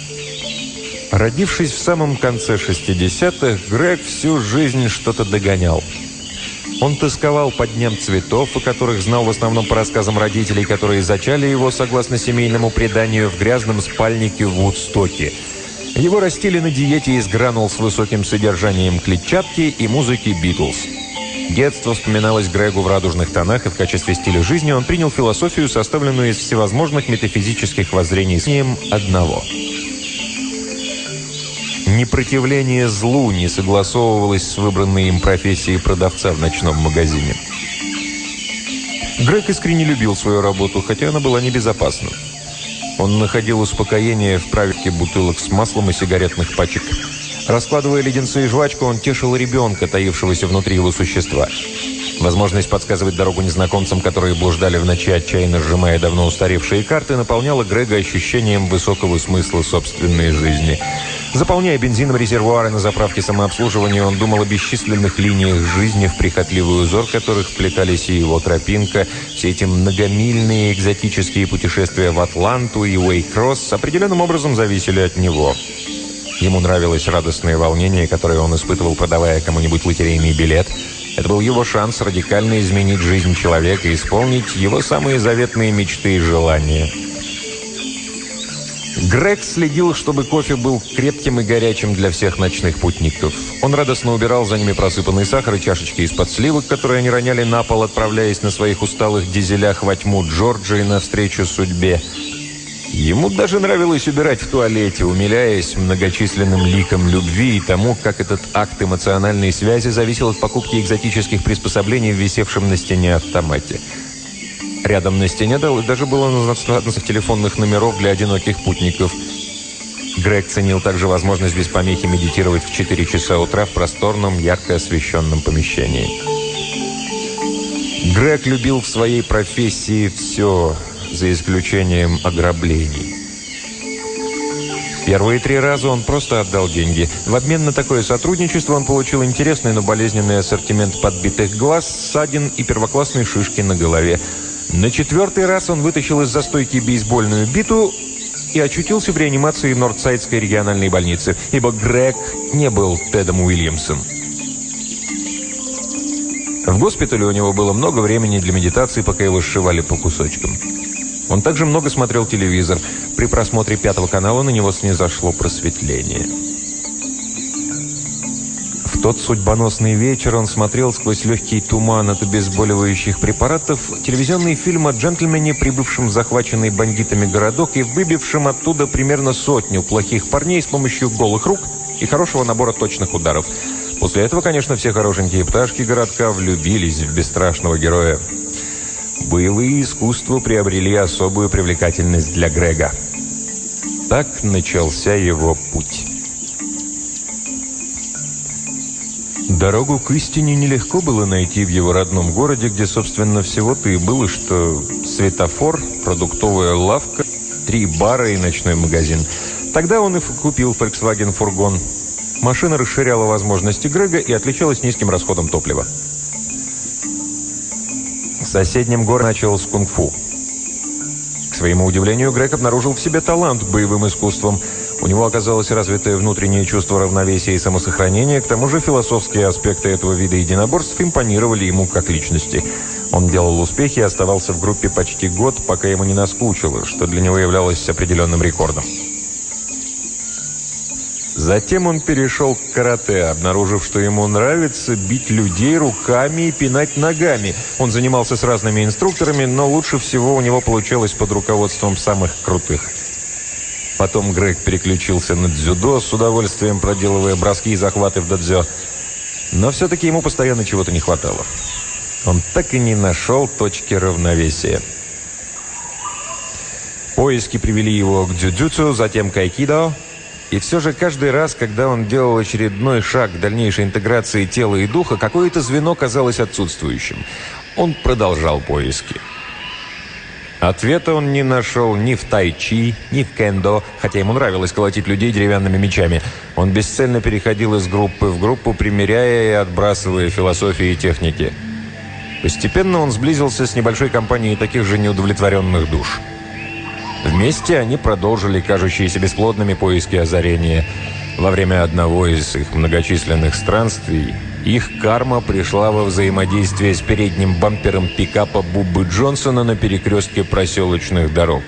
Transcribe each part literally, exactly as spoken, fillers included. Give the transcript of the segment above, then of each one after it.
Родившись в самом конце шестидесятых, Грег всю жизнь что-то догонял. Он тосковал по дням цветов, о которых знал в основном по рассказам родителей, которые зачали его, согласно семейному преданию, в грязном спальнике в Вудстоке. Его растили на диете из гранул с высоким содержанием клетчатки и музыки «Битлз». Детство вспоминалось Грегу в радужных тонах, и в качестве стиля жизни он принял философию, составленную из всевозможных метафизических воззрений, с ним одного. Непротивление злу не согласовывалось с выбранной им профессией продавца в ночном магазине. Грег искренне любил свою работу, хотя она была небезопасна. Он находил успокоение в проверке бутылок с маслом и сигаретных пачек. Раскладывая леденцы и жвачку, он тешил ребенка, таившегося внутри его существа. Возможность подсказывать дорогу незнакомцам, которые блуждали в ночи, отчаянно сжимая давно устаревшие карты, наполняла Грега ощущением высокого смысла собственной жизни. Заполняя бензином резервуары на заправке самообслуживания, он думал о бесчисленных линиях жизни, в прихотливый узор которых вплетались и его тропинка. Все эти многомильные экзотические путешествия в Атланту и Уэйкросс определенным образом зависели от него. Ему нравилось радостное волнение, которое он испытывал, продавая кому-нибудь лотерейный билет. Это был его шанс радикально изменить жизнь человека и исполнить его самые заветные мечты и желания. Грег следил, чтобы кофе был крепким и горячим для всех ночных путников. Он радостно убирал за ними просыпанный сахар и чашечки из-под сливок, которые они роняли на пол, отправляясь на своих усталых дизелях во тьму Джорджии навстречу судьбе. Ему даже нравилось убирать в туалете, умиляясь многочисленным ликам любви и тому, как этот акт эмоциональной связи зависел от покупки экзотических приспособлений в висевшем на стене автомате. Рядом на стене даже было назваться телефонных номеров для одиноких путников. Грег ценил также возможность без помехи медитировать в четыре часа утра в просторном, ярко освещенном помещении. Грег любил в своей профессии все, за исключением ограблений. Первые три раза он просто отдал деньги. В обмен на такое сотрудничество он получил интересный, но болезненный ассортимент подбитых глаз, ссадин и первоклассной шишки на голове. На четвертый раз он вытащил из застойки бейсбольную биту и очутился в реанимации Нордсайдской региональной больницы, ибо Грег не был Тедом Уильямсом. В госпитале у него было много времени для медитации, пока его сшивали по кусочкам. Он также много смотрел телевизор. При просмотре Пятого канала на него снизошло просветление. В тот судьбоносный вечер он смотрел сквозь легкий туман от обезболивающих препаратов телевизионный фильм о джентльмене, прибывшем в захваченный бандитами городок и выбившем оттуда примерно сотню плохих парней с помощью голых рук и хорошего набора точных ударов. После этого, конечно, все хорошенькие пташки городка влюбились в бесстрашного героя. Боевые искусства приобрели особую привлекательность для Грега. Так начался его путь. Дорогу к истине нелегко было найти в его родном городе, где, собственно, всего-то и было, что светофор, продуктовая лавка, три бара и ночной магазин. Тогда он и купил Volkswagen-фургон. Машина расширяла возможности Грега и отличалась низким расходом топлива. В соседнем городе начал с кунг-фу. К своему удивлению, Грег обнаружил в себе талант к боевым искусствам. У него оказалось развитое внутреннее чувство равновесия и самосохранения. К тому же философские аспекты этого вида единоборств импонировали ему как личности. Он делал успехи и оставался в группе почти год, пока ему не наскучило, что для него являлось определенным рекордом. Затем он перешел к карате, обнаружив, что ему нравится бить людей руками и пинать ногами. Он занимался с разными инструкторами, но лучше всего у него получалось под руководством самых крутых. Потом Грег переключился на дзюдо, с удовольствием проделывая броски и захваты в додзё. Но все-таки ему постоянно чего-то не хватало. Он так и не нашел точки равновесия. Поиски привели его к дзюдзюцу, затем к айкидо. И все же каждый раз, когда он делал очередной шаг к дальнейшей интеграции тела и духа, какое-то звено казалось отсутствующим. Он продолжал поиски. Ответа он не нашел ни в тайчи, ни в кендо, хотя ему нравилось колотить людей деревянными мечами. Он бесцельно переходил из группы в группу, примеряя и отбрасывая философии и техники. Постепенно он сблизился с небольшой компанией таких же неудовлетворенных душ. Вместе они продолжили кажущиеся бесплодными поиски озарения. Во время одного из их многочисленных странствий их карма пришла во взаимодействие с передним бампером пикапа Буббы Джонсона на перекрестке проселочных дорог.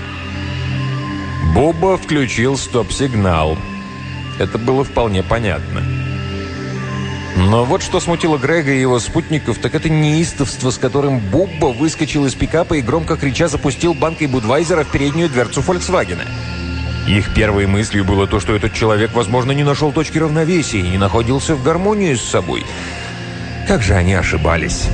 Бубба включил стоп-сигнал. Это было вполне понятно. Но вот что смутило Грега и его спутников, так это неистовство, с которым Бубба выскочил из пикапа и громко крича запустил банкой Будвайзера в переднюю дверцу «Фольксвагена». Их первой мыслью было то, что этот человек, возможно, не нашел точки равновесия и не находился в гармонии с собой. Как же они ошибались.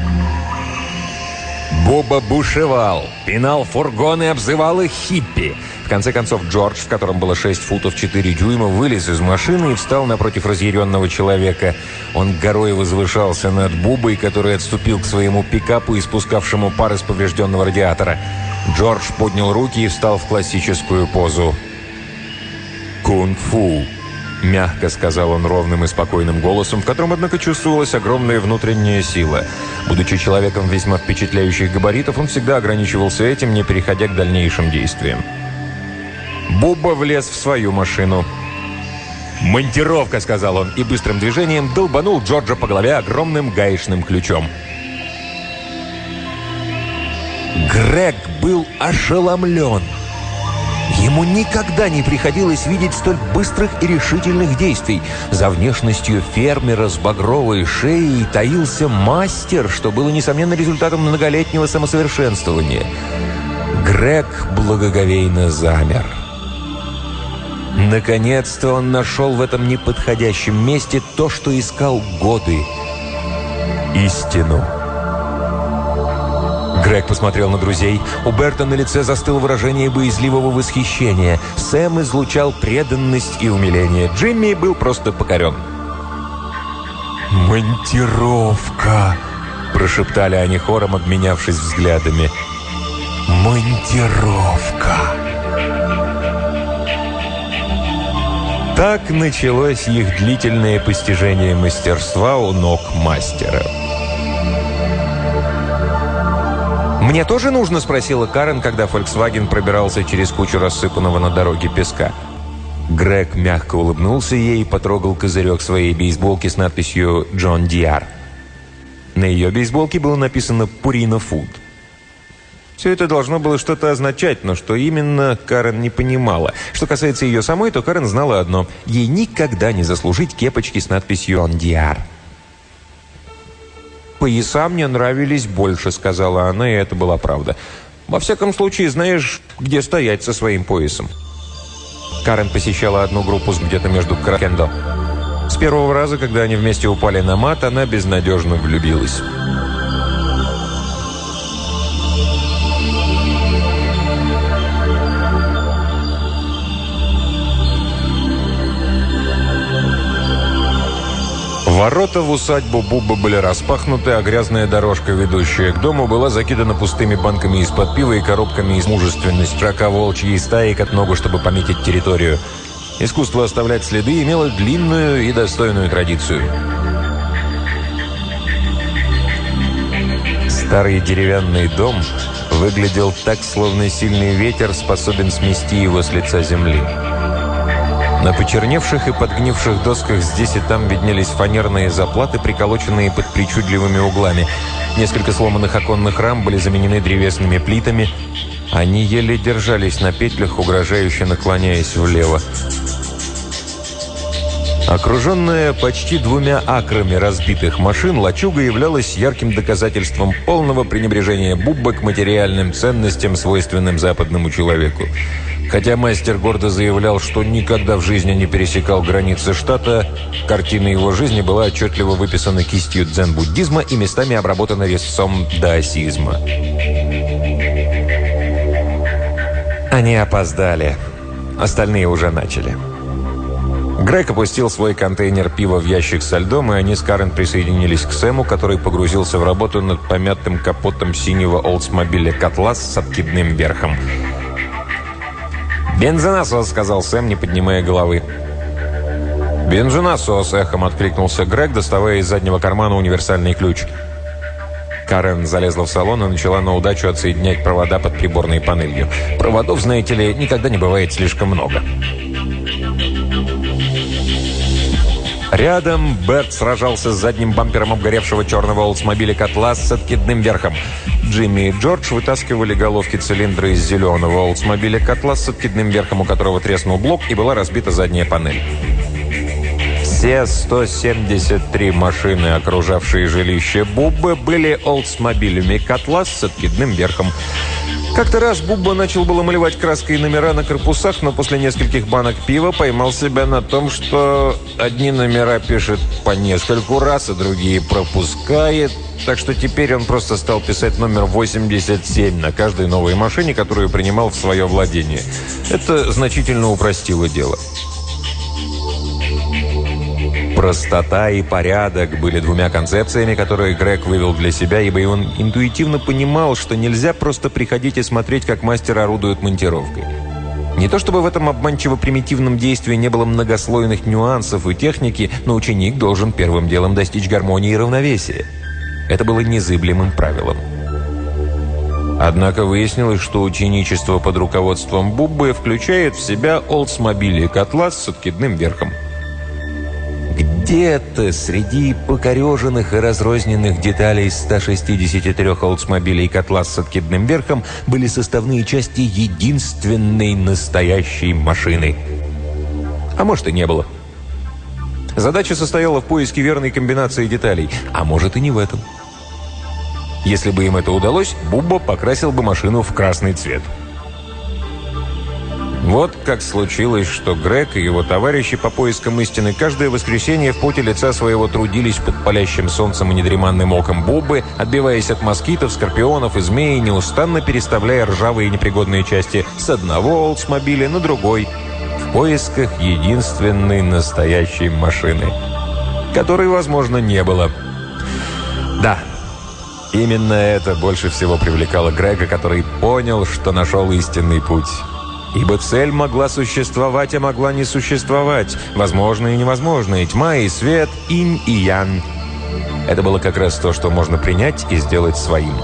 Бубба бушевал, пинал фургон и обзывал их хиппи. В конце концов, Джордж, в котором было шесть футов четыре дюйма, вылез из машины и встал напротив разъяренного человека. Он горой возвышался над Буббой, который отступил к своему пикапу, испускавшему пар из поврежденного радиатора. Джордж поднял руки и встал в классическую позу. «Кунг-фу», — мягко сказал он ровным и спокойным голосом, в котором, однако, чувствовалась огромная внутренняя сила. Будучи человеком весьма впечатляющих габаритов, он всегда ограничивался этим, не переходя к дальнейшим действиям. Бубба влез в свою машину. «Монтировка», — сказал он, и быстрым движением долбанул Джорджа по голове огромным гаечным ключом. Грег был ошеломлен. Ему никогда не приходилось видеть столь быстрых и решительных действий. За внешностью фермера с багровой шеей таился мастер, что было, несомненно, результатом многолетнего самосовершенствования. Грег благоговейно замер. Наконец-то он нашел в этом неподходящем месте то, что искал годы — истину. Грег посмотрел на друзей. У Берта на лице застыло выражение боязливого восхищения. Сэм излучал преданность и умиление. Джимми был просто покорен. «Монтировка!» – прошептали они хором, обменявшись взглядами. «Монтировка!» Так началось их длительное постижение мастерства у ног мастера. «Мне тоже нужно?» – спросила Карен, когда «Фольксваген» пробирался через кучу рассыпанного на дороге песка. Грег мягко улыбнулся ей и потрогал козырек своей бейсболки с надписью «Джон Диар». На ее бейсболке было написано «Purina Food». Все это должно было что-то означать, но что именно, Карен не понимала. Что касается ее самой, то Карен знала одно – ей никогда не заслужить кепочки с надписью «Он Диар». «Пояса мне нравились больше», — сказала она, и это была правда. «Во всяком случае, знаешь, где стоять со своим поясом». Карен посещала одну группу где-то между Кракендо. С первого раза, когда они вместе упали на мат, она безнадежно влюбилась. Ворота в усадьбу Буббы были распахнуты, а грязная дорожка, ведущая к дому, была закидана пустыми банками из-под пива и коробками из мужественности строка волчьей стаи к ногу, чтобы пометить территорию. Искусство оставлять следы имело длинную и достойную традицию. Старый деревянный дом выглядел так, словно сильный ветер способен смести его с лица земли. На почерневших и подгнивших досках здесь и там виднелись фанерные заплаты, приколоченные под причудливыми углами. Несколько сломанных оконных рам были заменены древесными плитами. Они еле держались на петлях, угрожающе наклоняясь влево. Окруженная почти двумя акрами разбитых машин, лачуга являлась ярким доказательством полного пренебрежения Буббы к материальным ценностям, свойственным западному человеку. Хотя мастер гордо заявлял, что никогда в жизни не пересекал границы штата, картина его жизни была отчетливо выписана кистью дзен-буддизма и местами обработана резцом даосизма. Они опоздали. Остальные уже начали. Грег опустил свой контейнер пива в ящик со льдом, и они с Карен присоединились к Сэму, который погрузился в работу над помятым капотом синего Олдсмобиля «Котлас» с откидным верхом. «Бензонасос», — сказал Сэм, не поднимая головы. «Бензонасос», — эхом откликнулся Грег, доставая из заднего кармана универсальный ключ. Карен залезла в салон и начала на удачу отсоединять провода под приборной панелью. Проводов, знаете ли, никогда не бывает слишком много. Рядом Берт сражался с задним бампером обгоревшего черного Олдсмобиля Cutlass с откидным верхом. Джимми и Джордж вытаскивали головки цилиндра из зеленого Олдсмобиля Cutlass с откидным верхом, у которого треснул блок и была разбита задняя панель. Все сто семьдесят три машины, окружавшие жилище Буббы, были Олдсмобилями Cutlass с откидным верхом. Как-то раз Бубба начал было малевать краской номера на корпусах, но после нескольких банок пива поймал себя на том, что одни номера пишет по нескольку раз, а другие пропускает. Так что теперь он просто стал писать номер восемьдесят семь на каждой новой машине, которую принимал в свое владение. Это значительно упростило дело. Простота и порядок были двумя концепциями, которые Грег вывел для себя, ибо он интуитивно понимал, что нельзя просто приходить и смотреть, как мастер орудует монтировкой. Не то чтобы в этом обманчиво-примитивном действии не было многослойных нюансов и техники, но ученик должен первым делом достичь гармонии и равновесия. Это было незыблемым правилом. Однако выяснилось, что ученичество под руководством Буббы включает в себя Олдсмобили Cutlass с откидным верхом. Где-то среди покореженных и разрозненных деталей ста шестидесяти трёх Олдсмобилей Cutlass с откидным верхом были составные части единственной настоящей машины. А может, и не было. Задача состояла в поиске верной комбинации деталей, а может и не в этом. Если бы им это удалось, Бубба покрасил бы машину в красный цвет. Вот как случилось, что Грег и его товарищи по поискам истины каждое воскресенье в поте лица своего трудились под палящим солнцем и недреманным оком Буббы, отбиваясь от москитов, скорпионов и змей, неустанно переставляя ржавые и непригодные части с одного Олдсмобиля на другой, в поисках единственной настоящей машины, которой, возможно, не было. Да, именно это больше всего привлекало Грега, который понял, что нашел истинный путь. Ибо цель могла существовать, а могла не существовать. Возможно и невозможно, и тьма, и свет, инь и ян. Это было как раз то, что можно принять и сделать своим.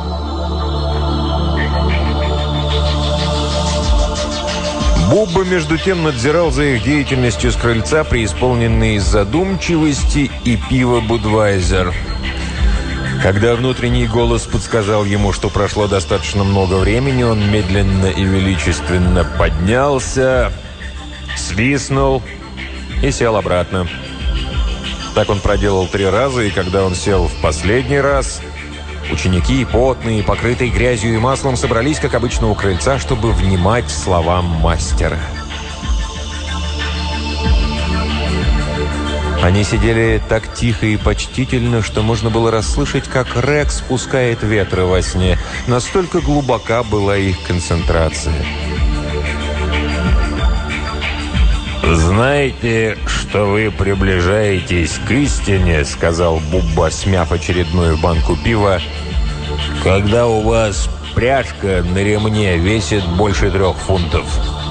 Бубба, между тем, надзирал за их деятельностью с крыльца, преисполненный задумчивости и пива Будвайзер. Когда внутренний голос подсказал ему, что прошло достаточно много времени, он медленно и величественно поднялся, свистнул и сел обратно. Так он проделал три раза, и когда он сел в последний раз, ученики, потные, покрытые грязью и маслом, собрались, как обычно, у крыльца, чтобы внимать словам мастера. Они сидели так тихо и почтительно, что можно было расслышать, как Рекс спускает ветры во сне. Настолько глубока была их концентрация. «Знаете, что вы приближаетесь к истине», — сказал Бубба, смяв очередную банку пива, «когда у вас пряжка на ремне весит больше трех фунтов».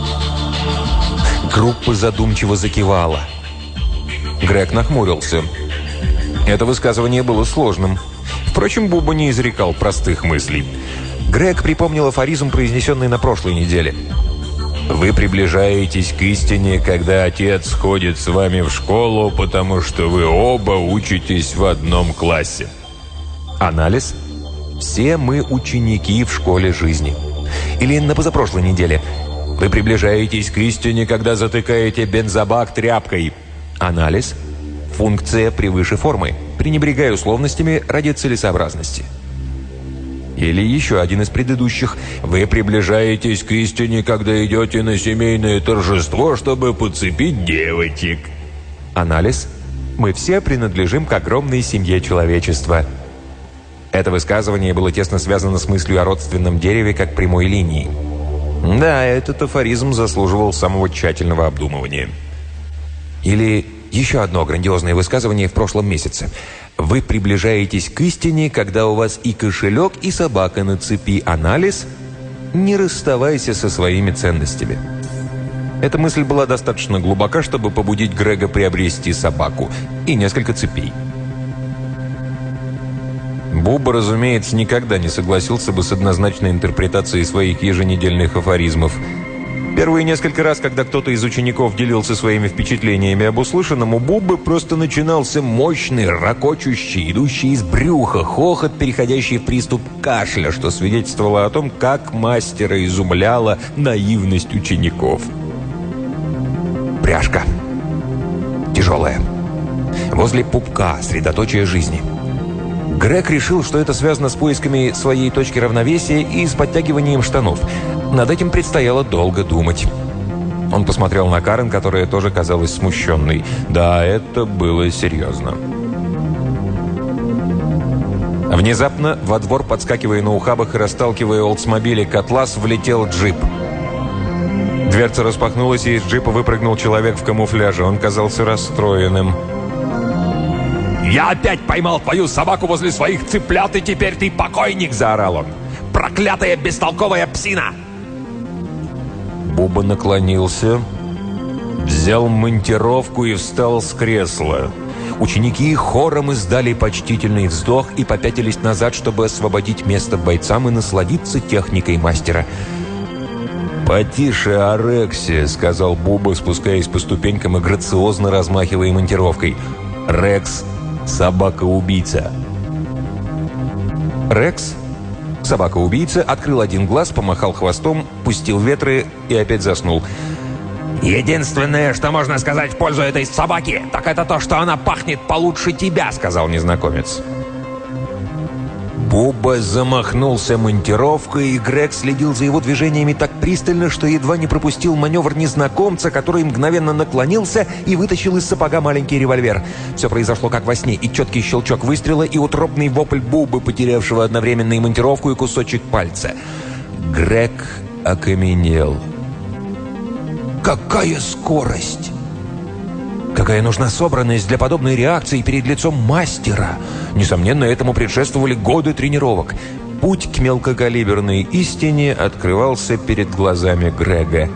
Группа задумчиво закивала. Грег нахмурился. Это высказывание было сложным. Впрочем, Бубба не изрекал простых мыслей. Грег припомнил афоризм, произнесенный на прошлой неделе. «Вы приближаетесь к истине, когда отец ходит с вами в школу, потому что вы оба учитесь в одном классе». Анализ. Все мы ученики в школе жизни. Или на позапрошлой неделе. Вы приближаетесь к истине, когда затыкаете бензобак тряпкой. Анализ. Функция превыше формы. Пренебрегая условностями ради целесообразности. Или еще один из предыдущих. Вы приближаетесь к истине, когда идете на семейное торжество, чтобы подцепить девочек. Анализ. Мы все принадлежим к огромной семье человечества. Это высказывание было тесно связано с мыслью о родственном дереве как прямой линии. Да, этот афоризм заслуживал самого тщательного обдумывания. Или еще одно грандиозное высказывание в прошлом месяце. Вы приближаетесь к истине, когда у вас и кошелек, и собака на цепи. Анализ. Не расставайся со своими ценностями. Эта мысль была достаточно глубока, чтобы побудить Грега приобрести собаку и несколько цепей. Буба, разумеется, никогда не согласился бы с однозначной интерпретацией своих еженедельных афоризмов. Первые несколько раз, когда кто-то из учеников делился своими впечатлениями об услышанном, у Бубы просто начинался мощный, ракочущий, идущий из брюха хохот, переходящий в приступ кашля, что свидетельствовало о том, как мастера изумляла наивность учеников. Пряжка. Тяжелая. Возле пупка, средоточие жизни. Грег решил, что это связано с поисками своей точки равновесия и с подтягиванием штанов. Над этим предстояло долго думать. Он посмотрел на Карен, которая тоже казалась смущенной. Да, это было серьезно. Внезапно во двор, подскакивая на ухабах и расталкивая олдсмобили «Котлас», влетел джип. Дверца распахнулась, и из джипа выпрыгнул человек в камуфляже. Он казался расстроенным. «Я опять поймал твою собаку возле своих цыплят, и теперь ты покойник!» – заорал он. «Проклятая бестолковая псина!» Буба наклонился, взял монтировку и встал с кресла. Ученики хором издали почтительный вздох и попятились назад, чтобы освободить место бойцам и насладиться техникой мастера. «Потише, Орексия», — сказал Буба, спускаясь по ступенькам и грациозно размахивая монтировкой. «Рекс — собака-убийца». Рекс, собака-убийца, открыл один глаз, помахал хвостом, пустил ветры и опять заснул. «Единственное, что можно сказать в пользу этой собаки, так это то, что она пахнет получше тебя», — сказал незнакомец. Буба замахнулся монтировкой, и Грег следил за его движениями так пристально, что едва не пропустил маневр незнакомца, который мгновенно наклонился и вытащил из сапога маленький револьвер. Все произошло как во сне, и четкий щелчок выстрела, и утробный вопль Бубы, потерявшего одновременно и монтировку, и кусочек пальца. Грег окаменел. Какая скорость! Какая нужна собранность для подобной реакции перед лицом мастера! Несомненно, этому предшествовали годы тренировок. Путь к мелкокалиберной истине открывался перед глазами Грега.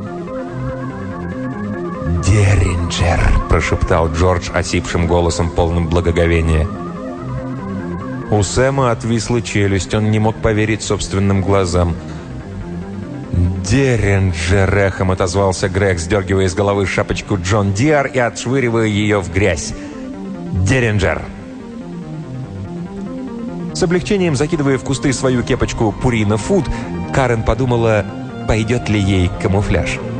«Деринджер!» – прошептал Джордж осипшим голосом, полным благоговения. У Сэма отвисла челюсть, он не мог поверить собственным глазам. «Деринджер!» — эхом отозвался Грег, сдергивая с головы шапочку Джон Диар и отшвыривая ее в грязь. «Деринджер!» С облегчением закидывая в кусты свою кепочку «Пурина Фуд», Карен подумала, пойдет ли ей камуфляж.